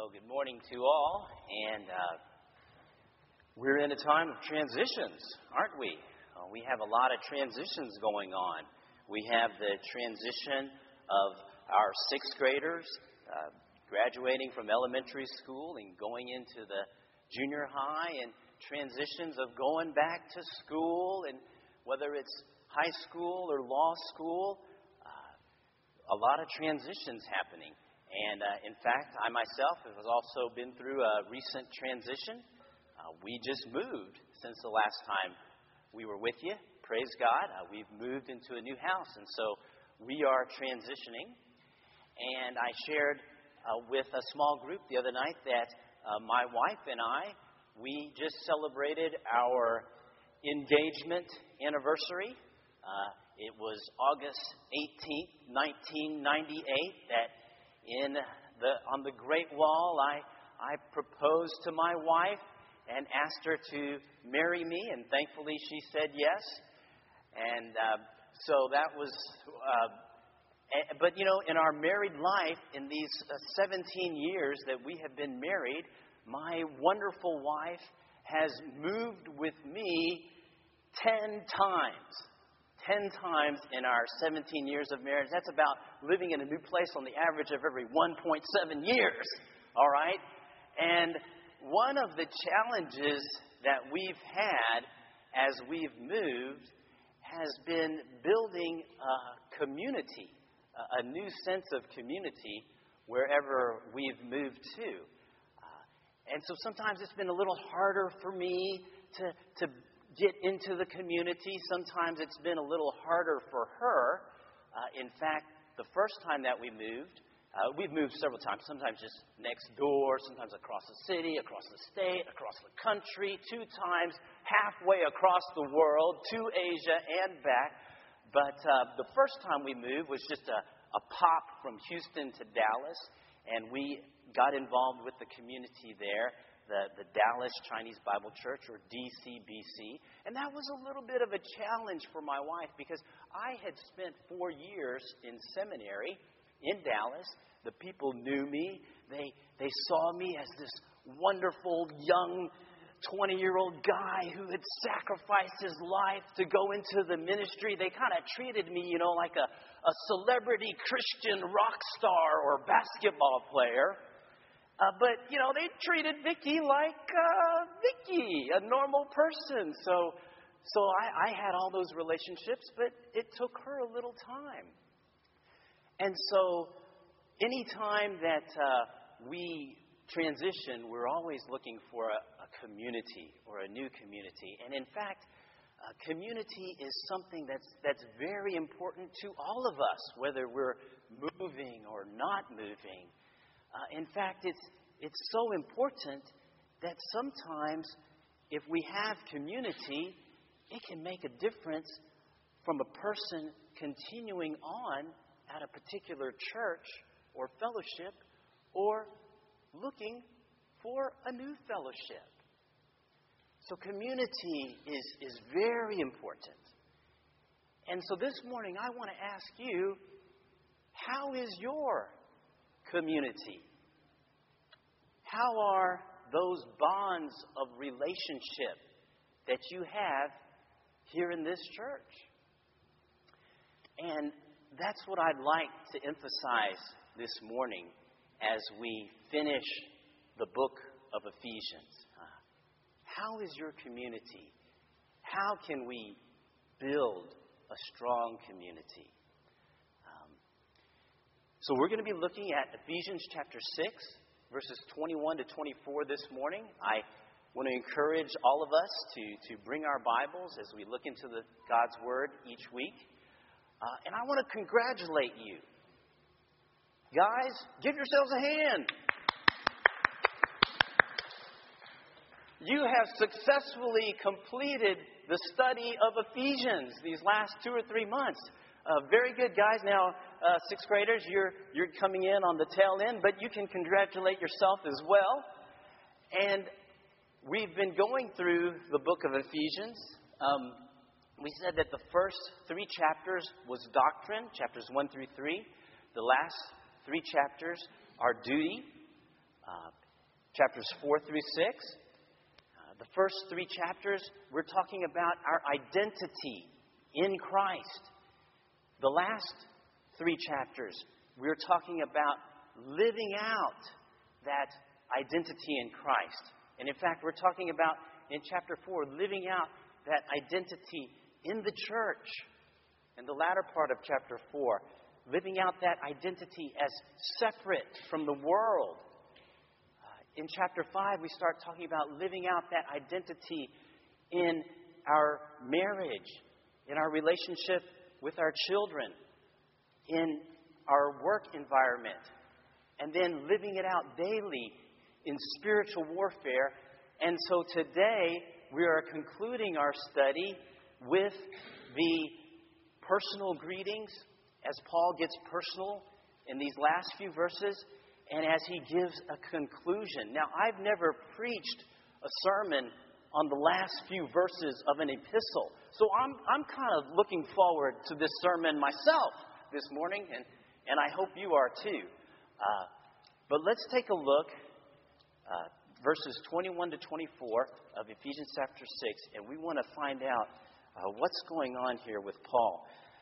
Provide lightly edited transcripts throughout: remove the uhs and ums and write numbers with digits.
Well, good morning to all, and we're in a time of transitions, aren't we? We have a lot of transitions going on. We have the transition of our sixth graders graduating from elementary school and going into the junior high, and transitions of going back to school, and whether it's high school or law school, a lot of transitions happening. And in fact, I myself have also been through a recent transition. We just moved since the last time we were with you. Praise God. We've moved into a new house, and so we are transitioning. And I shared with a small group the other night that my wife and I, we just celebrated our engagement anniversary. It was August 18th, 1998, that on the Great Wall, I proposed to my wife and asked her to marry me, and thankfully she said yes. And so that was, but you know, in our married life, in these 17 years that we have been married, my wonderful wife has moved with me 10 times. 10 times in our 17 years of marriage. That's about living in a new place on the average of every 1.7 years. All right? And one of the challenges that we've had as we've moved has been building a community, a new sense of community wherever we've moved to. And so sometimes it's been a little harder for me to get into the community. Sometimes it's been a little harder for her. In fact, the first time that we moved, we've moved several times, sometimes just next door, sometimes across the city, across the state, across the country, 2 times halfway across the world to Asia and back. But the first time we moved was just a pop from Houston to Dallas, and we got involved with the community there. The Dallas Chinese Bible Church, or DCBC. And that was a little bit of a challenge for my wife because I had spent 4 years in seminary in Dallas. The people knew me. They saw me as this wonderful young 20-year-old guy who had sacrificed his life to go into the ministry. They kind of treated me, you know, like a celebrity Christian rock star or basketball player. But, you know, they treated Vicki like Vicki, a normal person. So I had all those relationships, but it took her a little time. And so any time that we transition, we're always looking for a community or a new community. And in fact, community is something that's very important to all of us, whether we're moving or not moving. In fact, it's so important that sometimes if we have community, it can make a difference from a person continuing on at a particular church or fellowship or looking for a new fellowship. So community is very important. And so this morning I want to ask you, how is your community? How are those bonds of relationship that you have here in this church? And that's what I'd like to emphasize this morning as we finish the book of Ephesians. How is your community? How can we build a strong community? So we're going to be looking at Ephesians chapter 6, verses 21 to 24 this morning. I want to encourage all of us to bring our Bibles as we look into God's Word each week. And I want to congratulate you. Guys, give yourselves a hand. You have successfully completed the study of Ephesians these last 2 or 3 months. Very good, guys. Now, 6th graders, you're coming in on the tail end, but you can congratulate yourself as well. And we've been going through the book of Ephesians. We said that the first 3 chapters was doctrine, chapters 1 through 3. The last 3 chapters are duty. chapters 4 through 6. The first 3 chapters, we're talking about our identity in Christ. The last 3 chapters, we're talking about living out that identity in Christ. And in fact, we're talking about, in chapter 4, living out that identity in the church. In the latter part of chapter 4, living out that identity as separate from the world. In chapter 5, we start talking about living out that identity in our marriage, in our relationship with our children, in our work environment, and then living it out daily in spiritual warfare. And so today, we are concluding our study with the personal greetings, as Paul gets personal in these last few verses, and as he gives a conclusion. Now, I've never preached a sermon on the last few verses of an epistle, so I'm kind of looking forward to this sermon myself this morning, and I hope you are too. But let's take a look, verses 21 to 24 of Ephesians chapter 6, and we want to find out what's going on here with Paul.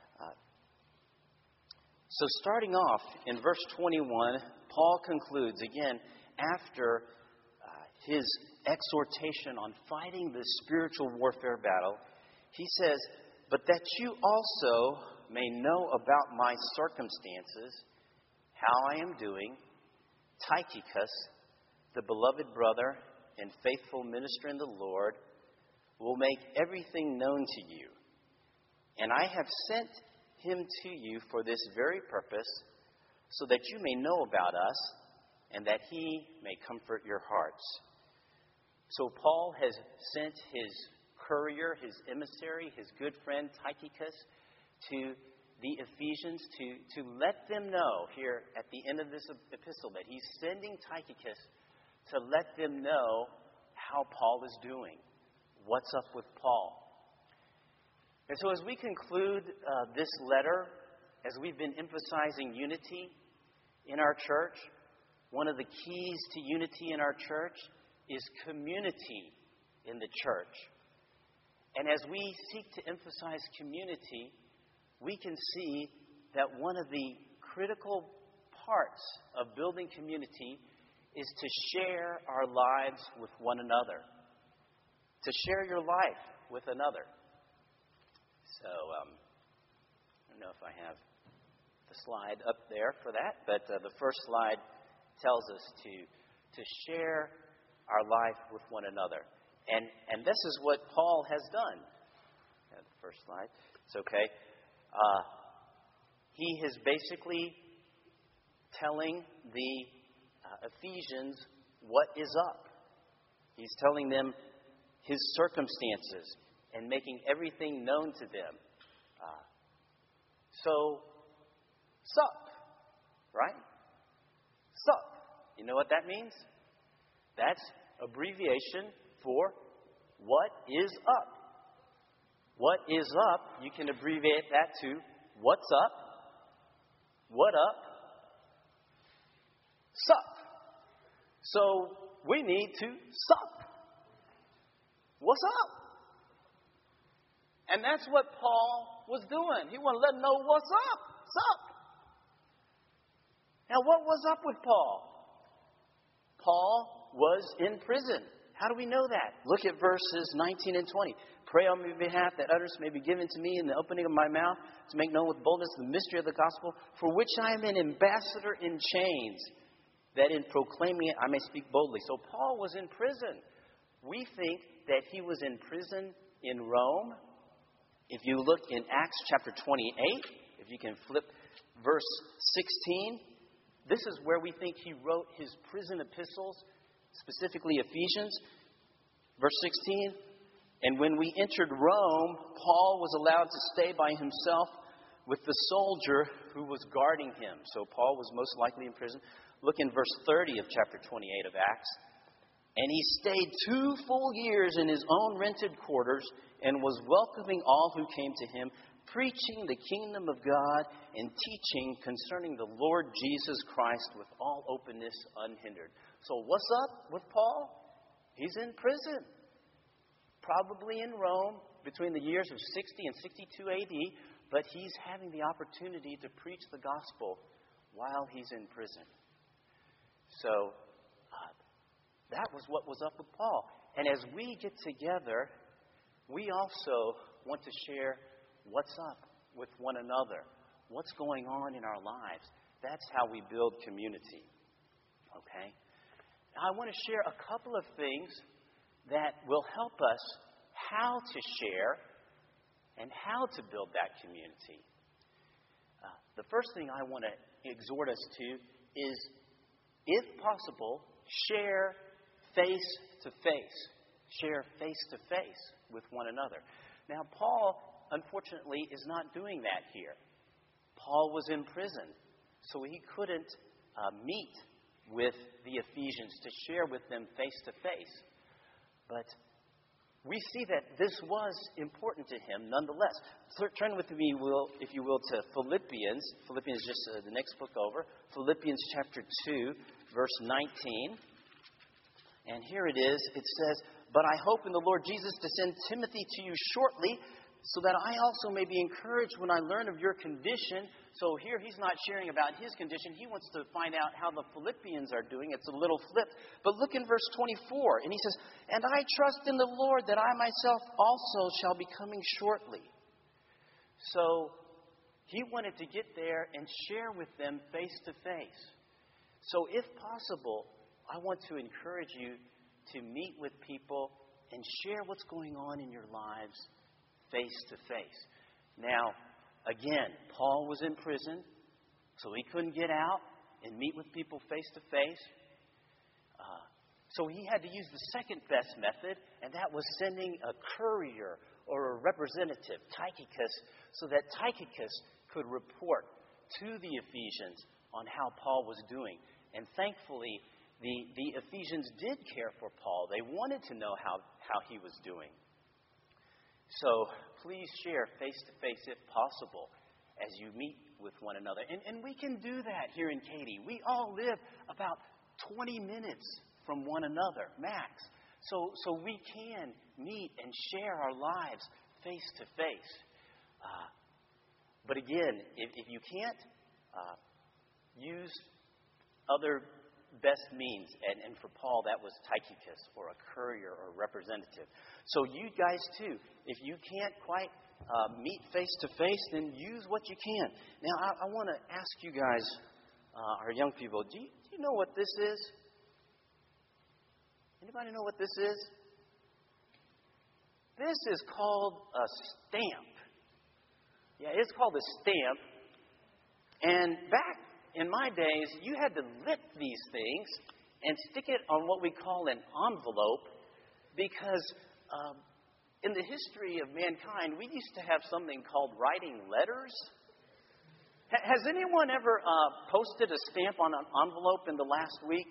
So starting off in verse 21, Paul concludes, again, after his exhortation on fighting the spiritual warfare battle, he says, "But that you also may know about my circumstances, how I am doing, Tychicus, the beloved brother and faithful minister in the Lord, will make everything known to you. And I have sent him to you for this very purpose, so that you may know about us, and that he may comfort your hearts." So Paul has sent his courier, his emissary, his good friend Tychicus to the Ephesians to let them know here at the end of this epistle that he's sending Tychicus to let them know how Paul is doing. What's up with Paul? And so as we conclude this letter, as we've been emphasizing unity in our church, one of the keys to unity in our church is community in the church. And as we seek to emphasize community, we can see that one of the critical parts of building community is to share our lives with one another. To share your life with another. So, I don't know if I have the slide up there for that, but the first slide tells us to share our life with one another. And this is what Paul has done. The first slide. It's okay. He is basically telling the Ephesians what is up. He's telling them his circumstances and making everything known to them. So, sup, right? Sup. You know what that means? That's abbreviation for what is up. What is up, you can abbreviate that to what's up, what up, sup. So we need to sup. What's up? And that's what Paul was doing. He wanted to let them know what's up. Sup. Now what was up with Paul? Paul was in prison. How do we know that? Look at verses 19 and 20. "Pray on my behalf that utterance may be given to me in the opening of my mouth, to make known with boldness the mystery of the gospel, for which I am an ambassador in chains, that in proclaiming it I may speak boldly." So Paul was in prison. We think that he was in prison in Rome. If you look in Acts chapter 28, if you can flip verse 16, this is where we think he wrote his prison epistles, specifically Ephesians. Verse 16, "And when we entered Rome, Paul was allowed to stay by himself with the soldier who was guarding him." So Paul was most likely in prison. Look in verse 30 of chapter 28 of Acts. "And he stayed 2 full years in his own rented quarters and was welcoming all who came to him, preaching the kingdom of God and teaching concerning the Lord Jesus Christ with all openness unhindered. So what's up with Paul? He's in prison, probably in Rome between the years of 60 and 62 AD, but he's having the opportunity to preach the gospel while he's in prison. So that was what was up with Paul. And as we get together, we also want to share what's up with one another, what's going on in our lives. That's how we build community. Okay? Now, I want to share a couple of things that will help us how to share and how to build that community. The first thing I want to exhort us to is, if possible, share face to face. Share face to face with one another. Now, Paul, unfortunately, is not doing that here. Paul was in prison, so he couldn't meet with the Ephesians to share with them face to face. But we see that this was important to him nonetheless. Turn with me, if you will, to Philippians. Philippians is just the next book over. Philippians chapter 2, verse 19. And here it is. It says, "But I hope in the Lord Jesus to send Timothy to you shortly, so that I also may be encouraged when I learn of your condition." So here he's not sharing about his condition. He wants to find out how the Philippians are doing. It's a little flipped. But look in verse 24. And he says, "And I trust in the Lord that I myself also shall be coming shortly." So he wanted to get there and share with them face to face. So if possible, I want to encourage you to meet with people and share what's going on in your lives face to face. Now, again, Paul was in prison, so he couldn't get out and meet with people face to face. So he had to use the second best method, and that was sending a courier or a representative, Tychicus, so that Tychicus could report to the Ephesians on how Paul was doing. And thankfully, the Ephesians did care for Paul. They wanted to know how he was doing. So please share face-to-face if possible as you meet with one another. And we can do that here in Katy. We all live about 20 minutes from one another, max. So we can meet and share our lives face-to-face. But again, if you can't, use other best means. And for Paul, that was Tychicus or a courier or a representative. So you guys too, if you can't quite meet face-to-face, then use what you can. Now, I want to ask you guys, our young people, do you know what this is? Anybody know what this is? This is called a stamp. Yeah, it's called a stamp. And back in my days, you had to lick these things and stick it on what we call an envelope, because in the history of mankind, we used to have something called writing letters. Has anyone ever posted a stamp on an envelope in the last week?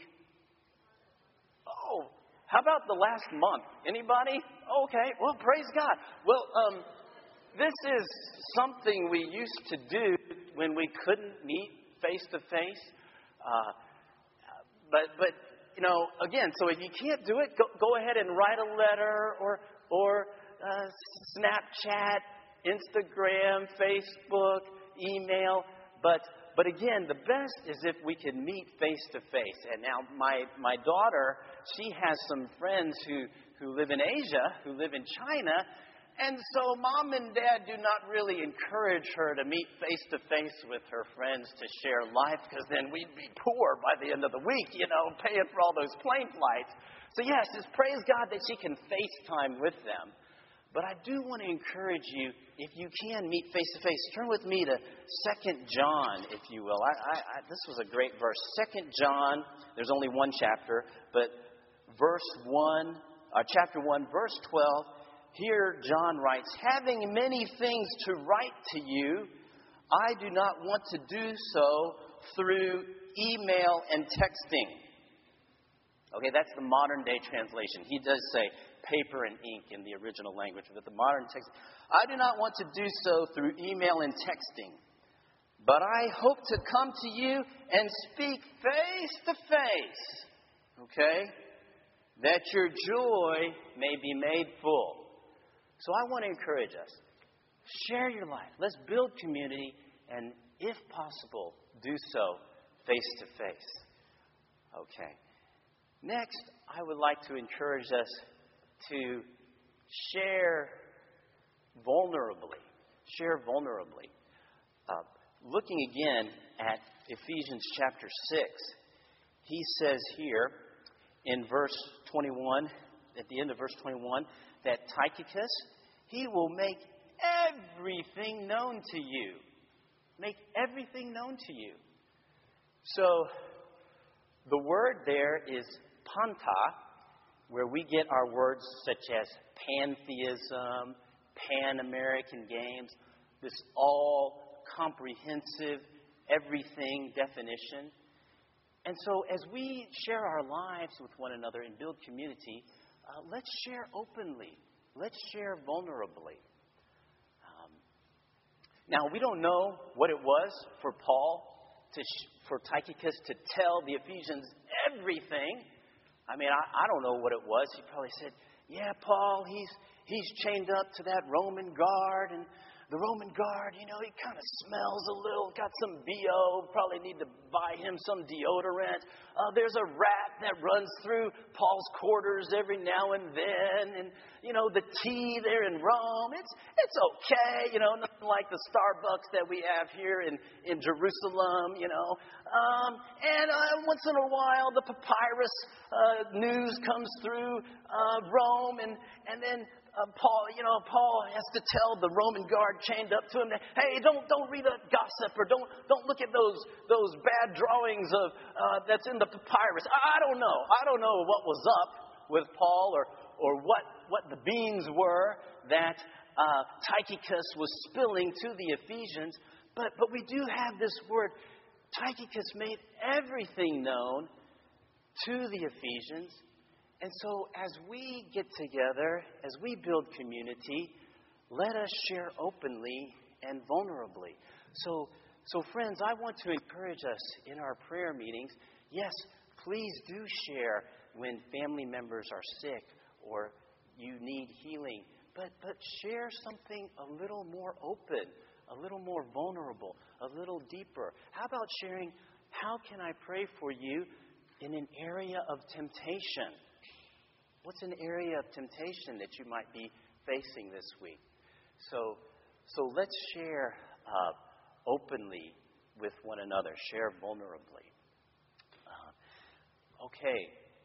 Oh, how about the last month? Anybody? Okay, well, praise God. Well, this is something we used to do when we couldn't meet face-to-face. But you know, again, so if you can't do it, go ahead and write a letter or Snapchat, Instagram, Facebook, email. But again, the best is if we can meet face-to-face. And now my daughter, she has some friends who live in Asia, who live in China. And so Mom and Dad do not really encourage her to meet face-to-face with her friends to share life, because then we'd be poor by the end of the week, paying for all those plane flights. So yes, just praise God that she can FaceTime with them. But I do want to encourage you, if you can meet face-to-face, turn with me to 2 John, if you will. This was a great verse. 2 John, there's only one chapter, but chapter 1, verse 12, here John writes, "Having many things to write to you, I do not want to do so through email and texting." Okay, that's the modern day translation. He does say paper and ink in the original language, but the modern text. I do not want to do so through email and texting, but I hope to come to you and speak face to face, okay, that your joy may be made full. So I want to encourage us. Share your life. Let's build community, and if possible, do so face to face. Okay. Next, I would like to encourage us to share vulnerably. Share vulnerably. Looking again at Ephesians chapter 6, he says here in verse 21, at the end of verse 21, that Tychicus, he will make everything known to you. Make everything known to you. So, the word there is panta, where we get our words such as pantheism, Pan-American Games, this all-comprehensive, everything definition. And so as we share our lives with one another and build community, let's share openly. Let's share vulnerably. Now, we don't know what it was for Paul, for Tychicus to tell the Ephesians everything. I mean, I don't know what it was. He probably said, yeah, Paul, he's chained up to that Roman guard, and the Roman guard, he kind of smells a little, got some BO, probably need to buy him some deodorant. There's a rat that runs through Paul's quarters every now and then, and, the tea there in Rome, it's okay, nothing like the Starbucks that we have here in Jerusalem, and once in a while the papyrus news comes through Rome, and then Paul has to tell the Roman guard chained up to him that, hey, don't read a gossip, or don't look at those bad drawings of that's in the papyrus. I don't know what was up with Paul, or what the beans were that Tychicus was spilling to the Ephesians, but we do have this word. Tychicus made everything known to the Ephesians. And so as we get together, as we build community, let us share openly and vulnerably. So friends, I want to encourage us in our prayer meetings. Yes, please do share when family members are sick or you need healing. But share something a little more open, a little more vulnerable, a little deeper. How about sharing, how can I pray for you in an area of temptation? What's an area of temptation that you might be facing this week? So let's share openly with one another. Share vulnerably. Okay.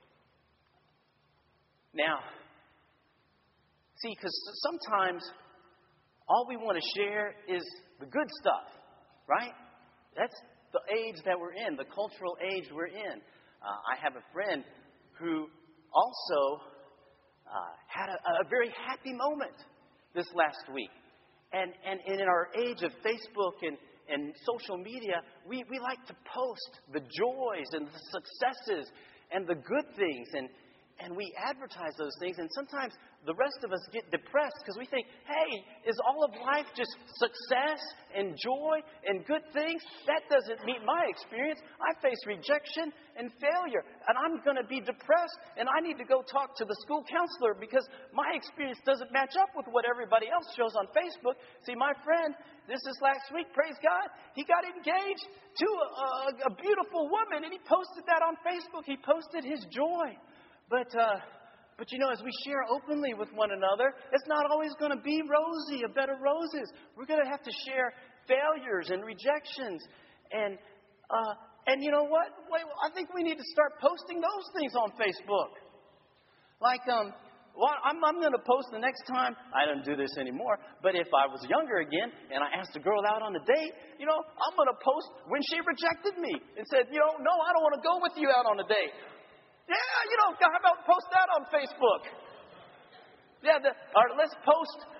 Now, see, because sometimes all we want to share is the good stuff, right? That's the age that we're in, the cultural age we're in. I have a friend who also had a very happy moment this last week. And in our age of Facebook and social media, we like to post the joys and the successes and the good things. And we advertise those things. And sometimes the rest of us get depressed because we think, hey, is all of life just success and joy and good things? That doesn't meet my experience. I face rejection and failure. And I'm going to be depressed. And I need to go talk to the school counselor because my experience doesn't match up with what everybody else shows on Facebook. See, my friend, this is last week, praise God, he got engaged to a beautiful woman. And he posted that on Facebook. He posted his joy. But as we share openly with one another, it's not always going to be rosy, a bed of roses. We're going to have to share failures and rejections. And you know what? I think we need to start posting those things on Facebook. Like, I'm going to post the next time. I don't do this anymore. But if I was younger again and I asked a girl out on a date, I'm going to post when she rejected me and said, no, I don't want to go with you out on a date. Yeah, how about post that on Facebook? Yeah, or let's post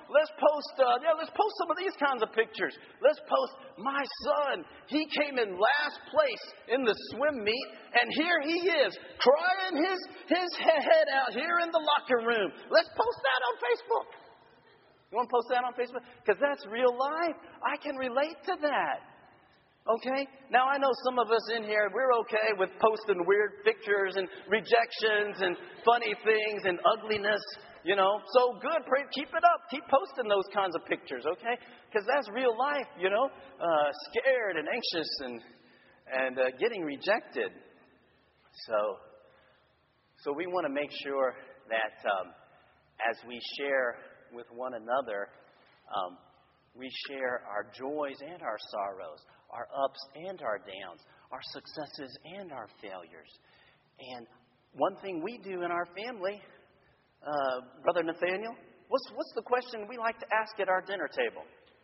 let's post some of these kinds of pictures. Let's post my son. He came in last place in the swim meet, and here he is, crying his head out here in the locker room. Let's post that on Facebook. You want to post that on Facebook? Because that's real life. I can relate to that. Okay? Now, I know some of us in here, we're okay with posting weird pictures and rejections and funny things and ugliness, you know. So good. Keep it up. Keep posting those kinds of pictures, okay? Because that's real life, you know. Scared and anxious and getting rejected. So we want to make sure that as we share with one another, we share our joys and our sorrows, our ups and our downs, our successes and our failures. And one thing we do in our family, Brother Nathaniel, what's the question we like to ask at our dinner table?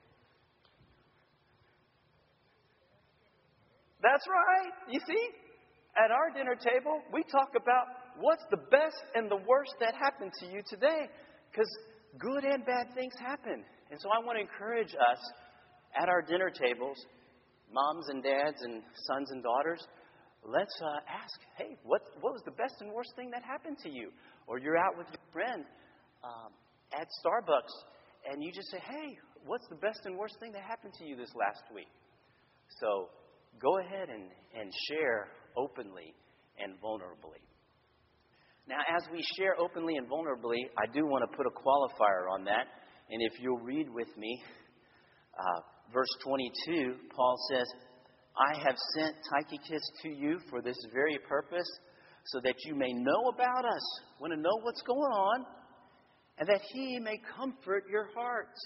That's right. You see, at our dinner table, we talk about what's the best and the worst that happened to you today. Because good and bad things happen. And so I want to encourage us at our dinner tables, moms and dads and sons and daughters, let's ask, hey, what was the best and worst thing that happened to you? Or you're out with your friend at Starbucks, and you just say, hey, what's the best and worst thing that happened to you this last week? So go ahead and share openly and vulnerably. Now, as we share openly and vulnerably, I do want to put a qualifier on that. And if you'll read with me, verse 22, Paul says, I have sent Tychicus to you for this very purpose, so that you may know about us, want to know what's going on, and that he may comfort your hearts.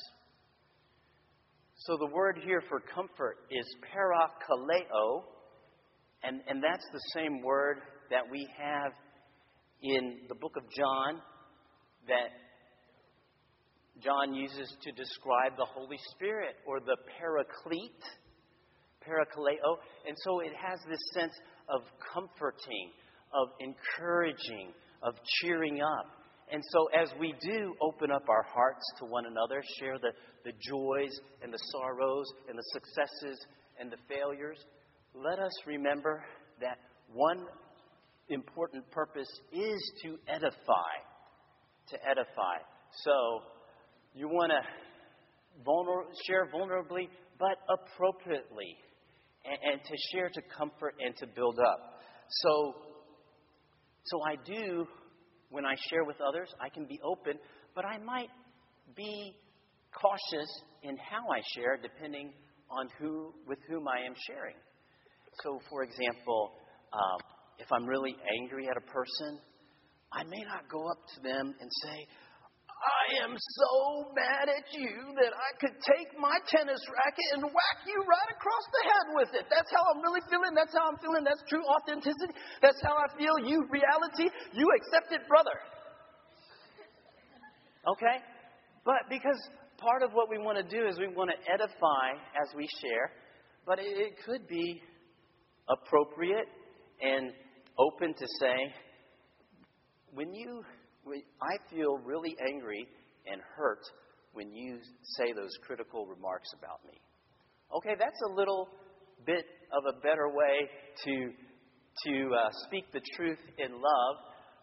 So the word here for comfort is parakaleo, and that's the same word that we have in the book of John that John uses to describe the Holy Spirit, or the paraclete, parakaleo. And so it has this sense of comforting, of encouraging, of cheering up. And so as we do open up our hearts to one another, share the joys and the sorrows and the successes and the failures, let us remember that one important purpose is to edify. To edify. So you want to share vulnerably, but appropriately, and to share to comfort and to build up. So I do, when I share with others, I can be open, but I might be cautious in how I share, depending on with whom I am sharing. So, for example, if I'm really angry at a person, I may not go up to them and say, I am so mad at you that I could take my tennis racket and whack you right across the head with it. That's how I'm really feeling. That's how I'm feeling. That's true authenticity. That's how I feel. You, reality, you accept it, brother. Okay? But because part of what we want to do is we want to edify as we share, but it could be appropriate and open to say, I feel really angry and hurt when you say those critical remarks about me. Okay, that's a little bit of a better way to speak the truth in love.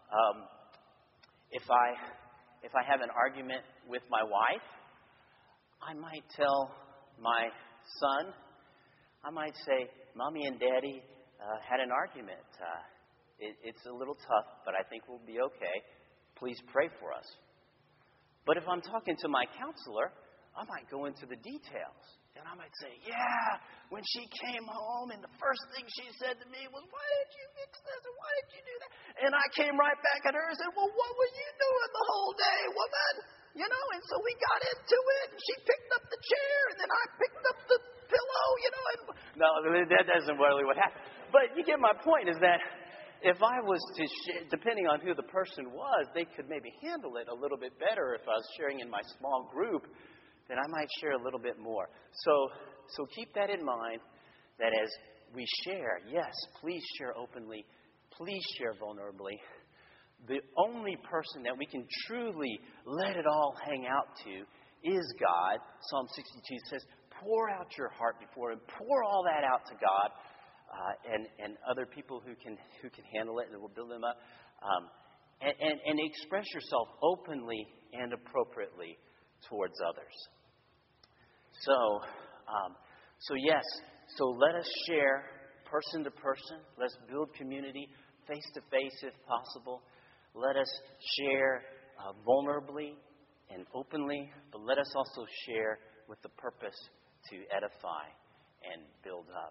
If I have an argument with my wife, I might tell my son, I might say, Mommy and Daddy had an argument. It's a little tough, but I think we'll be okay. Please pray for us. But if I'm talking to my counselor, I might go into the details. And I might say, yeah, when she came home and the first thing she said to me was, why did you fix this and why did you do that? And I came right back at her and said, well, what were you doing the whole day, woman? You know, and so we got into it, and she picked up the chair, and then I picked up the pillow, you know. And no, that isn't really what happened. But you get my point, is that if I was to share, depending on who the person was, they could maybe handle it a little bit better. If I was sharing in my small group, then I might share a little bit more. So keep that in mind, that as we share, yes, please share openly, please share vulnerably. The only person that we can truly let it all hang out to is God. Psalm 62 says, pour out your heart before Him. Pour all that out to God and other people who can handle it, and will build them up. And express yourself openly and appropriately towards others. So yes. So let us share person to person. Let's build community face to face if possible. Let us share vulnerably and openly, but let us also share with the purpose to edify and build up.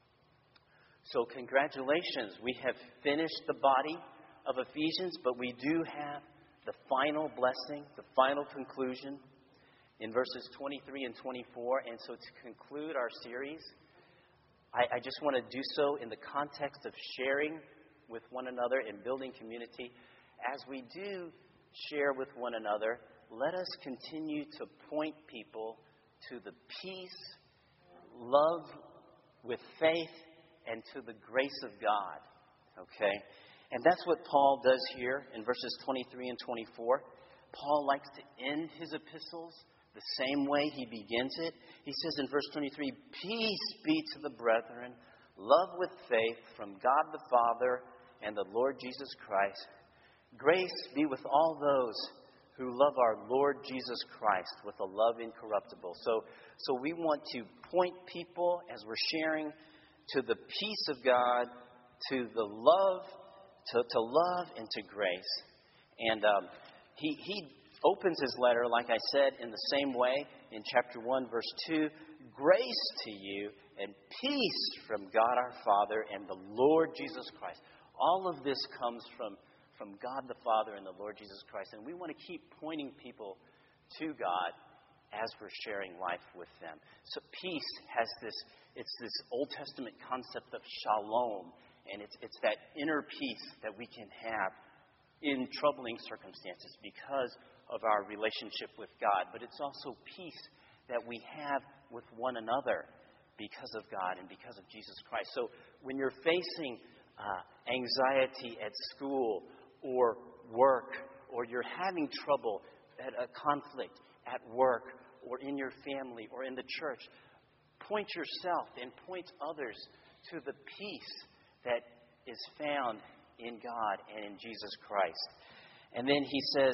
So congratulations, we have finished the body of Ephesians, but we do have the final blessing, the final conclusion in verses 23 and 24. And so to conclude our series, I just want to do so in the context of sharing with one another and building community. As we do share with one another, let us continue to point people to the peace, love with faith, and to the grace of God. Okay? And that's what Paul does here in verses 23 and 24. Paul likes to end his epistles the same way he begins it. He says in verse 23, peace be to the brethren, love with faith from God the Father and the Lord Jesus Christ. Grace be with all those who love our Lord Jesus Christ with a love incorruptible. So we want to point people, as we're sharing, to the peace of God, to the love, to love and to grace. And he opens his letter, like I said, in the same way in chapter 1, verse 2. Grace to you and peace from God our Father and the Lord Jesus Christ. All of this comes from God the Father and the Lord Jesus Christ. And we want to keep pointing people to God as we're sharing life with them. So peace has it's this Old Testament concept of shalom. And it's that inner peace that we can have in troubling circumstances because of our relationship with God. But it's also peace that we have with one another because of God and because of Jesus Christ. So when you're facing anxiety at school or work, or you're having trouble at a conflict at work or in your family or in the church, point yourself and point others to the peace that is found in God and in Jesus Christ. And then he says,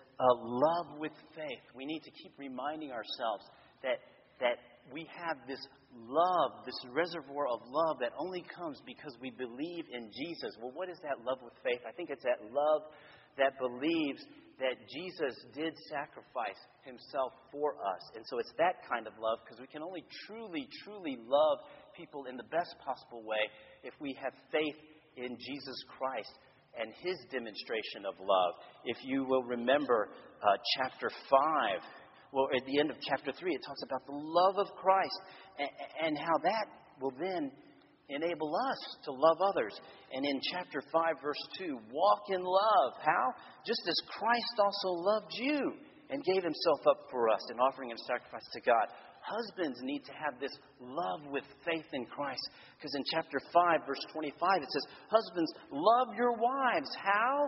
love with faith. We need to keep reminding ourselves that we have this love, this reservoir of love that only comes because we believe in Jesus. Well, what is that love with faith? I think it's that love that believes that Jesus did sacrifice himself for us. And so it's that kind of love, because we can only truly, truly love people in the best possible way if we have faith in Jesus Christ and his demonstration of love. If you will remember chapter 5, well, at the end of chapter 3, it talks about the love of Christ and how that will then enable us to love others. And in chapter 5, verse 2, walk in love. How? Just as Christ also loved you and gave himself up for us in offering a sacrifice to God. Husbands need to have this love with faith in Christ. Because in chapter 5, verse 25, it says, husbands, love your wives. How?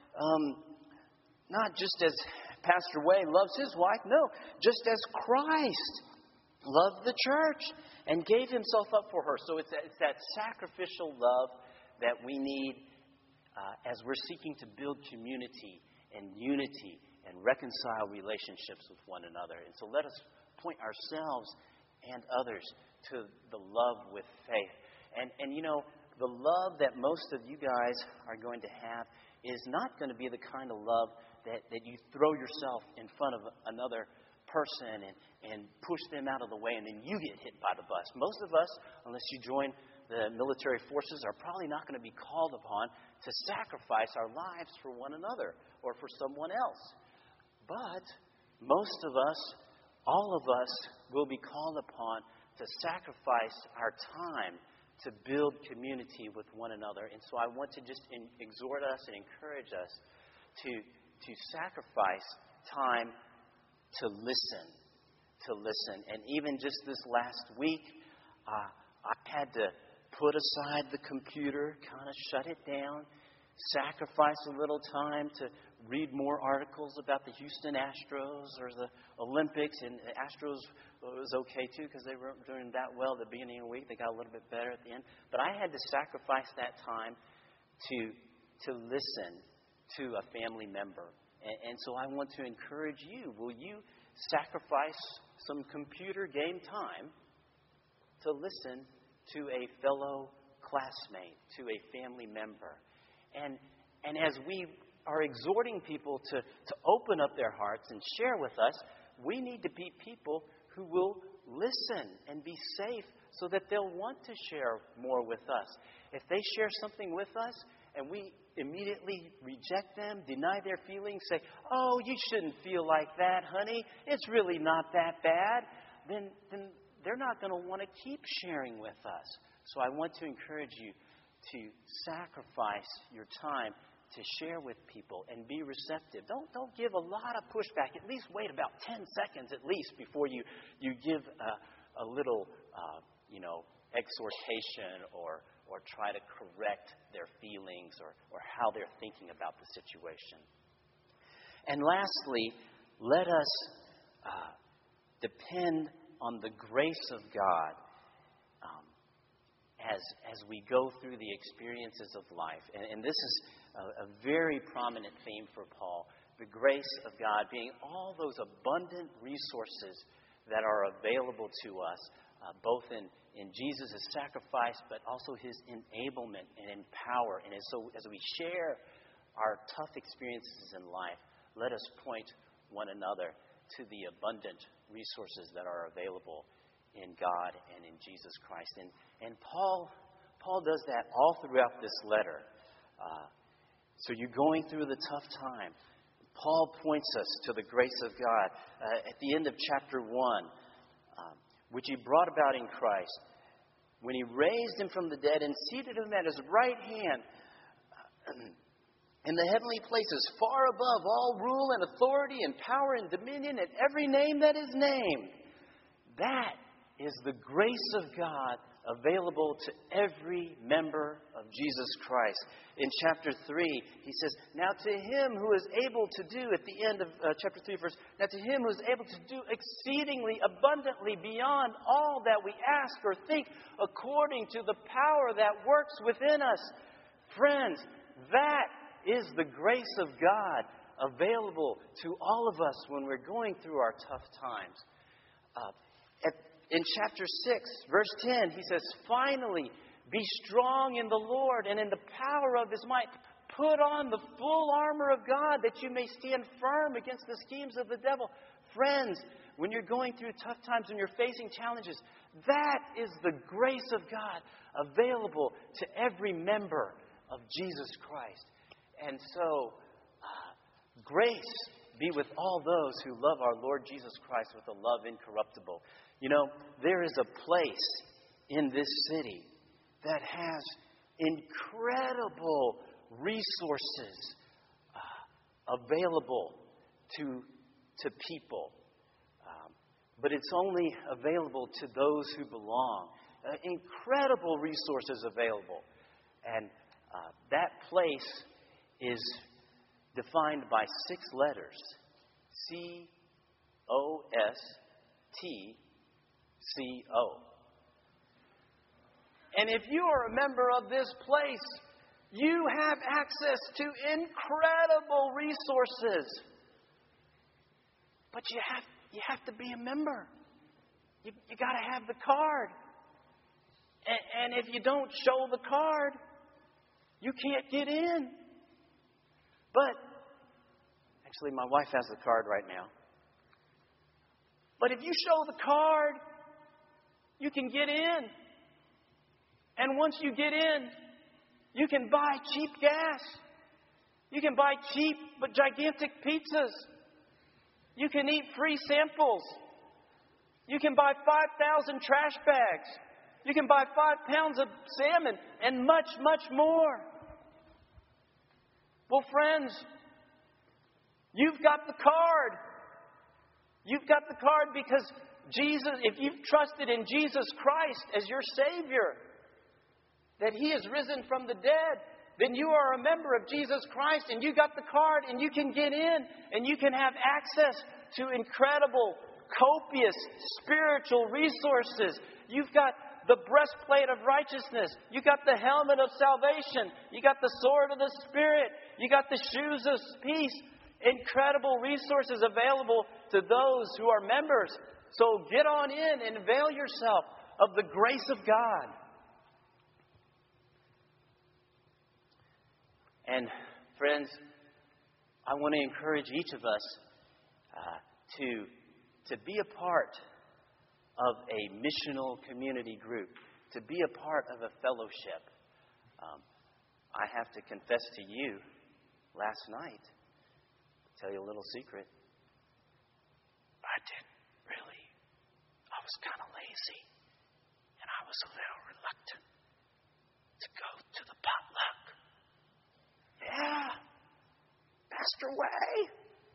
Not just as Pastor Way loves his wife. No, just as Christ loved the church and gave himself up for her. So it's that sacrificial love that we need as we're seeking to build community and unity and reconcile relationships with one another. And so let us point ourselves and others to the love with faith. And you know, the love that most of you guys are going to have is not going to be the kind of love that you throw yourself in front of another person and push them out of the way and then you get hit by the bus. Most of us, unless you join the military forces, are probably not going to be called upon to sacrifice our lives for one another or for someone else. But most of us, all of us, will be called upon to sacrifice our time to build community with one another. And so I want to just exhort us and encourage us to sacrifice time to listen. And even just this last week, I had to put aside the computer, kind of shut it down, sacrifice a little time to read more articles about the Houston Astros or the Olympics. And the Astros was okay, too, because they weren't doing that well at the beginning of the week. They got a little bit better at the end. But I had to sacrifice that time to listen to a family member. And so I want to encourage you. Will you sacrifice some computer game time to listen to a fellow classmate, to a family member? And as we are exhorting people to open up their hearts and share with us, we need to be people who will listen and be safe so that they'll want to share more with us. If they share something with us and we immediately reject them, deny their feelings, say, "Oh, you shouldn't feel like that, honey. It's really not that bad," then they're not going to want to keep sharing with us. So I want to encourage you to sacrifice your time to share with people and be receptive. Don't give a lot of pushback. At least wait about 10 seconds at least before you give a little exhortation or try to correct their feelings or how they're thinking about the situation. And lastly, let us depend on the grace of God as we go through the experiences of life. And this is a very prominent theme for Paul. The grace of God being all those abundant resources that are available to us, both in Jesus' sacrifice, but also His enablement and empower. And so as we share our tough experiences in life, let us point one another to the abundant resources that are available in God and in Jesus Christ. And Paul does that all throughout this letter. So you're going through the tough time. Paul points us to the grace of God. At the end of chapter 1, which He brought about in Christ, when He raised Him from the dead and seated Him at His right hand in the heavenly places, far above all rule and authority and power and dominion and every name that is named. That is the grace of God available to every member of Jesus Christ. In chapter 3, he says, "Now to Him who is able to do," at the end of chapter 3 verse, "Now to Him who is able to do exceedingly abundantly beyond all that we ask or think, according to the power that works within us." Friends, that is the grace of God available to all of us when we're going through our tough times. In chapter 6, verse 10, he says, "Finally, be strong in the Lord and in the power of His might. Put on the full armor of God that you may stand firm against the schemes of the devil." Friends, when you're going through tough times and you're facing challenges, that is the grace of God available to every member of Jesus Christ. And so, grace be with all those who love our Lord Jesus Christ with a love incorruptible. You know, there is a place in this city that has incredible resources available to people. But it's only available to those who belong. Incredible resources available. And that place is defined by 6 letters. COSTCO. And if you are a member of this place, you have access to incredible resources. But you have to be a member. You got to have the card. And if you don't show the card, you can't get in. But, actually, my wife has the card right now. But if you show the card, you can get in. And once you get in, you can buy cheap gas. You can buy cheap but gigantic pizzas. You can eat free samples. You can buy 5,000 trash bags. You can buy 5 pounds of salmon and much, much more. Well, friends, you've got the card. You've got the card because Jesus, if you've trusted in Jesus Christ as your Savior, that He is risen from the dead, then you are a member of Jesus Christ, and you got the card, and you can get in, and you can have access to incredible, copious spiritual resources. You've got the breastplate of righteousness. You got the helmet of salvation. You got the sword of the Spirit. You got the shoes of peace. Incredible resources available to those who are members. So get on in and avail yourself of the grace of God. And friends, I want to encourage each of us to be a part of a missional community group, to be a part of a fellowship. I have to confess to you, last night, tell you a little secret, I was kind of lazy, and I was a little reluctant to go to the potluck. Yeah, Pastor Way.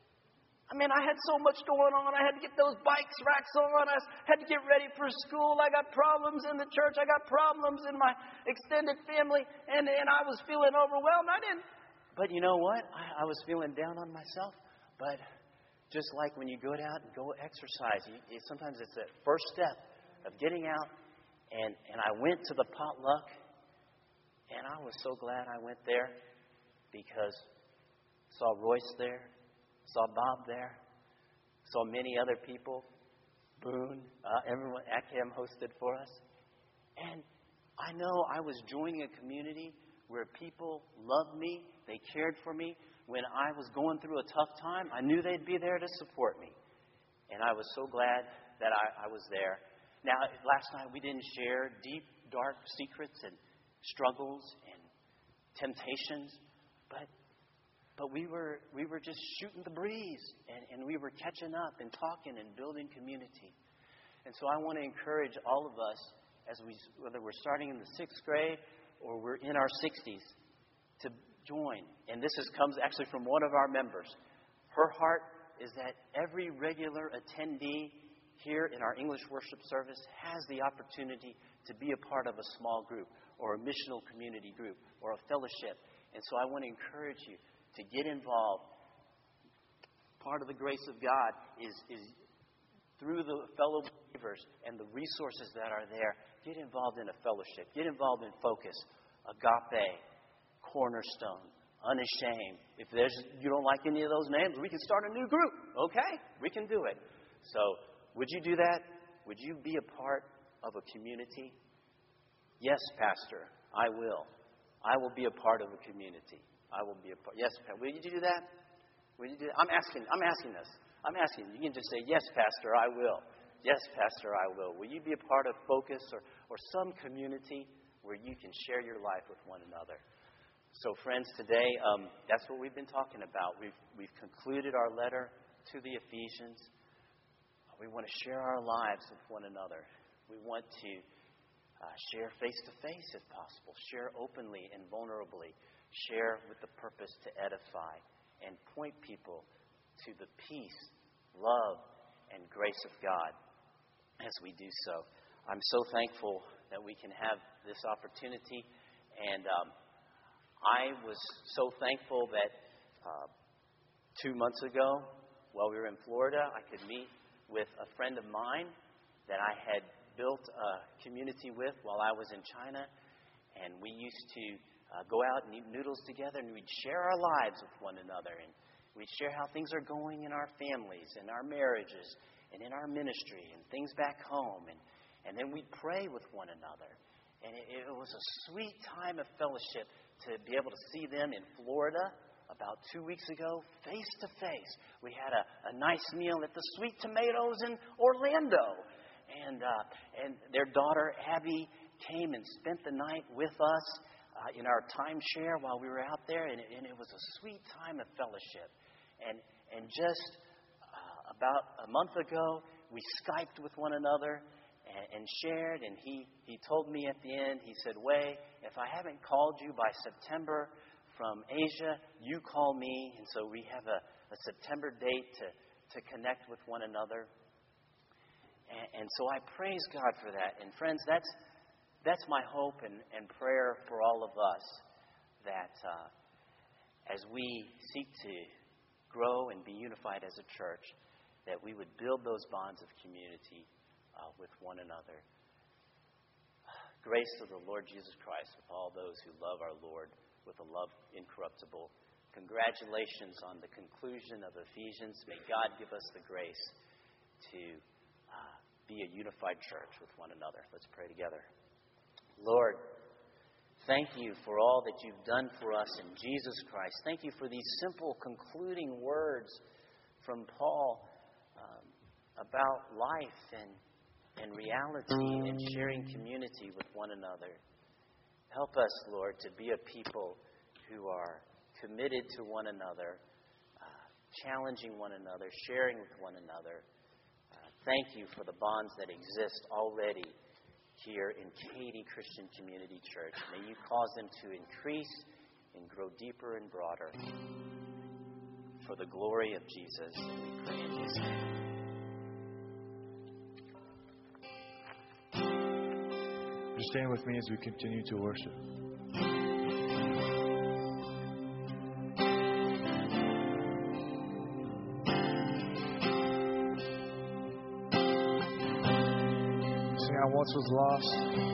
I had so much going on. I had to get those bikes racks on. I had to get ready for school. I got problems in the church. I got problems in my extended family. And I was feeling overwhelmed. But you know what? I was feeling down on myself. But just like when you go out and go exercise, sometimes it's that first step of getting out. And I went to the potluck. And I was so glad I went there because I saw Royce there. Saw Bob there. Saw many other people. Boone, everyone, ACAM hosted for us. And I know I was joining a community where people loved me. They cared for me. When I was going through a tough time, I knew they'd be there to support me. And I was so glad that I was there. Now, last night we didn't share deep, dark secrets and struggles and temptations, but we were just shooting the breeze, and we were catching up and talking and building community. And so I want to encourage all of us, whether we're starting in the 6th grade or we're in our 60s, to join. And this comes actually from one of our members. Her heart is that every regular attendee here in our English worship service has the opportunity to be a part of a small group or a missional community group or a fellowship. And so I want to encourage you to get involved. Part of the grace of God is through the fellow believers and the resources that are there. Get involved in a fellowship. Get involved in Focus, Agape, Cornerstone, Unashamed. If you don't like any of those names, we can start a new group. Okay? We can do it. So, would you do that? Would you be a part of a community? Yes, Pastor, I will. I will be a part of a community. I will be a part. Yes, Pastor. Will you do that? Will you do that? I'm asking this. I'm asking. You can just say, yes, Pastor, I will. Yes, Pastor, I will. Will you be a part of Focus or some community where you can share your life with one another? So, friends, today, that's what we've been talking about. We've concluded our letter to the Ephesians. We want to share our lives with one another. We want to share face-to-face if possible. Share openly and vulnerably. Share with the purpose to edify and point people to the peace, love, and grace of God as we do so. I'm so thankful that we can have this opportunity. And I was so thankful that 2 months ago, while we were in Florida, I could meet with a friend of mine that I had built a community with while I was in China. And we used to go out and eat noodles together, and we'd share our lives with one another. And we'd share how things are going in our families, in our marriages, and in our ministry, and things back home. And then we'd pray with one another. And it was a sweet time of fellowship to be able to see them in Florida about 2 weeks ago, face to face. We had a nice meal at the Sweet Tomatoes in Orlando. And their daughter, Abby, came and spent the night with us in our timeshare while we were out there, and it was a sweet time of fellowship. And just about a month ago, we Skyped with one another and shared, and he told me at the end, he said, Way, if I haven't called you by September from Asia, you call me. And so we have a September date to connect with one another. And so I praise God for that. And friends, that's my hope and prayer for all of us, that as we seek to grow and be unified as a church, that we would build those bonds of community with one another. Grace of the Lord Jesus Christ with all those who love our Lord with a love incorruptible. Congratulations on the conclusion of Ephesians. May God give us the grace to be a unified church with one another. Let's pray together. Lord, thank you for all that you've done for us in Jesus Christ. Thank you for these simple concluding words from Paul about life and reality and sharing community with one another. Help us, Lord, to be a people who are committed to one another, challenging one another, sharing with one another. Thank you for the bonds that exist already here in Katy Christian Community Church. May you cause them to increase and grow deeper and broader for the glory of Jesus. And we pray in His name. Just stand with me as we continue to worship. Sing, I once was lost.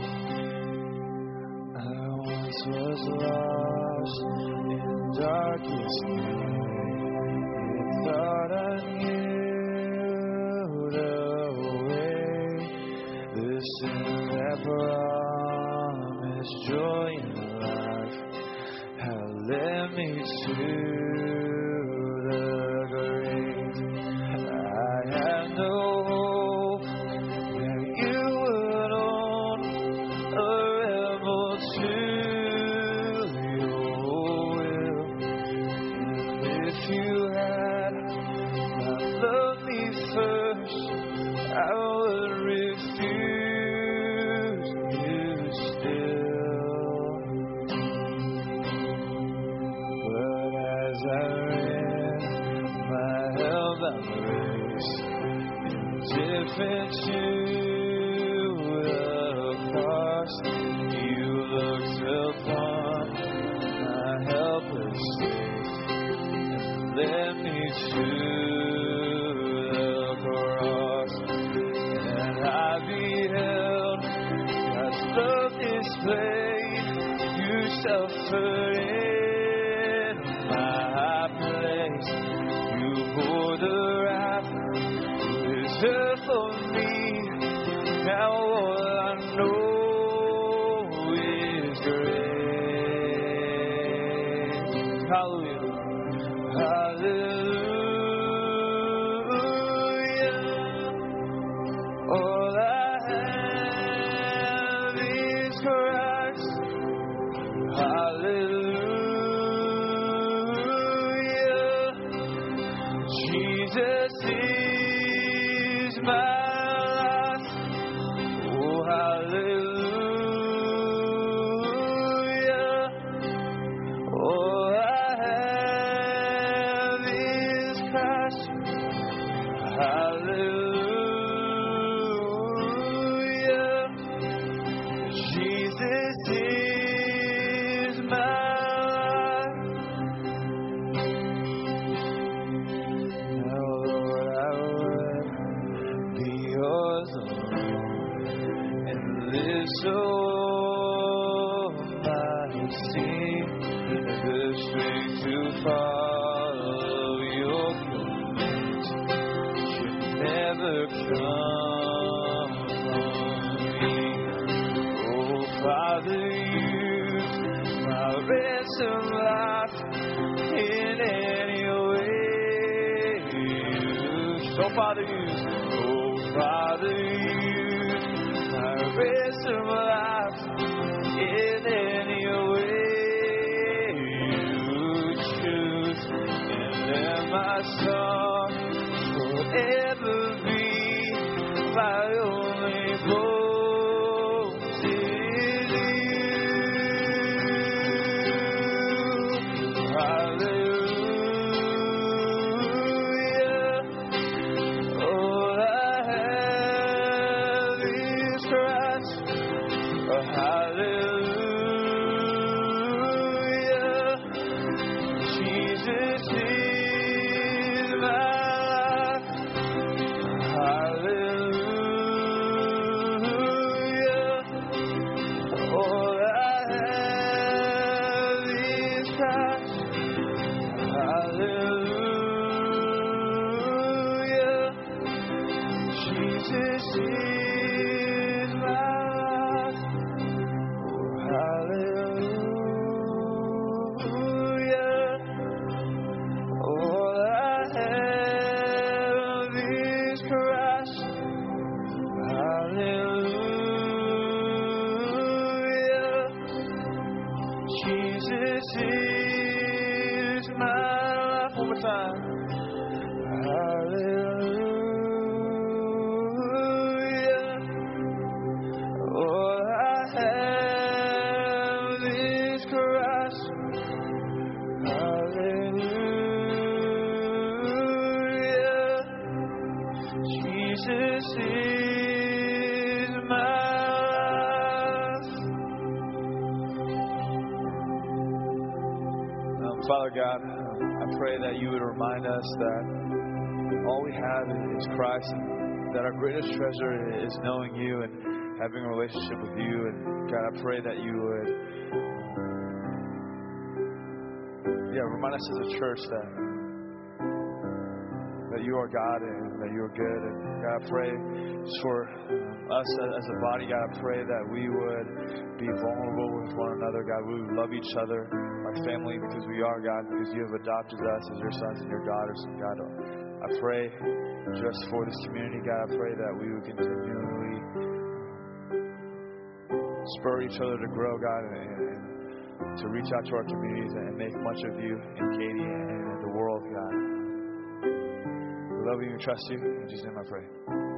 I once was lost in darkest night. Thought I knew the way. The sin that promised joy in life had led me to the grave. I had no hope that you would own a rebel to your will. And if you had not loved me first, I would refuse you still. But as I ran my hell-bound race, indifferent to the cost, you looked upon my helpless state and led me to the cross. And I beheld God's love displayed. You suffered in my place. You bore the wrath reserved for me. Now all I know is grace. Hallelujah. Hallelujah. All I have is Christ. Hallelujah. Jesus is my life. Oh, hallelujah. All I have is Christ. Hallelujah. Jesus is my life. Now, Lord, I would be yours alone and live so majesty, the strength to follow your commands should never come from me. Oh, Father, use my ransom life in any way. So, Father, use. Oh, Father, use my ransom life in any way you choose. And let my song forever be my only boast in you. Hallelujah. All I have Jesus is my life. One more time. Hallelujah. All I have is Christ. Hallelujah. Jesus is my life. Father God, I pray that you would remind us that all we have is Christ, and that our greatest treasure is knowing you and having a relationship with you. And God, I pray that you would remind us as a church that you are God and that you are good. And God, I pray for us as a body. God, I pray that we would be vulnerable with one another. God, we would love each other like family, because we are, God, because you have adopted us as your sons and your daughters. And God, I pray just for this community. God, I pray that we would continually spur each other to grow, God, and to reach out to our communities and make much of you in Katy and in the world, God. We love you and trust you. In Jesus' name I pray.